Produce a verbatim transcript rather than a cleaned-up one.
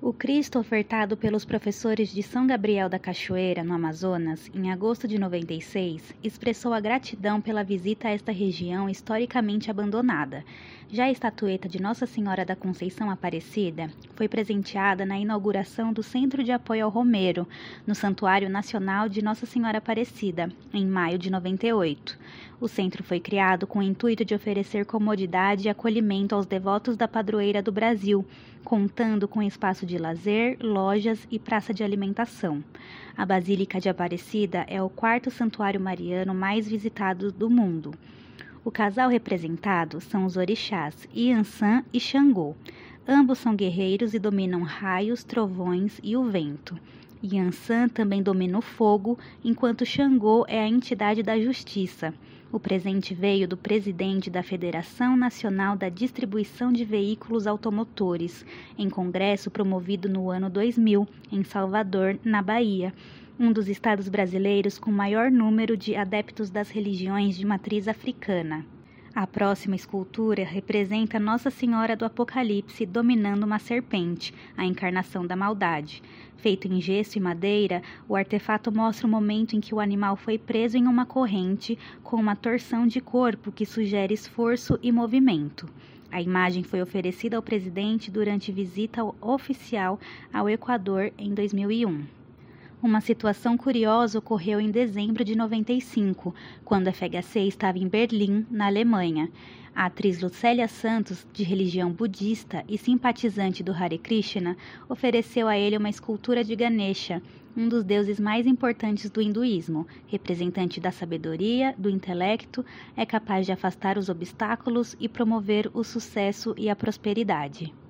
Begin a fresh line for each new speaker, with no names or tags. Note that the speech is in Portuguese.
O Cristo ofertado pelos professores de São Gabriel da Cachoeira, no Amazonas, em agosto de noventa e seis, expressou a gratidão pela visita a esta região historicamente abandonada. Já a estatueta de Nossa Senhora da Conceição Aparecida foi presenteada na inauguração do Centro de Apoio ao Romeiro, no Santuário Nacional de Nossa Senhora Aparecida, em maio de noventa e oito. O centro foi criado com o intuito de oferecer comodidade e acolhimento aos devotos da padroeira do Brasil, contando com espaço de lazer, lojas e praça de alimentação. A Basílica de Aparecida é o quarto santuário mariano mais visitado do mundo. O casal representado são os orixás Iansã e Xangô. Ambos são guerreiros e dominam raios, trovões e o vento. Iansã também domina o fogo, enquanto Xangô é a entidade da justiça. O presente veio do presidente da Federação Nacional da Distribuição de Veículos Automotores, em congresso promovido no ano dois mil, em Salvador, na Bahia, um dos estados brasileiros com maior número de adeptos das religiões de matriz africana. A próxima escultura representa Nossa Senhora do Apocalipse dominando uma serpente, a encarnação da maldade. Feito em gesso e madeira, o artefato mostra o momento em que o animal foi preso em uma corrente com uma torção de corpo que sugere esforço e movimento. A imagem foi oferecida ao presidente durante visita oficial ao Equador em dois mil e um. Uma situação curiosa ocorreu em dezembro de noventa e cinco, quando a F H C estava em Berlim, na Alemanha. A atriz Lucélia Santos, de religião budista e simpatizante do Hare Krishna, ofereceu a ele uma escultura de Ganesha, um dos deuses mais importantes do hinduísmo, representante da sabedoria, do intelecto, é capaz de afastar os obstáculos e promover o sucesso e a prosperidade.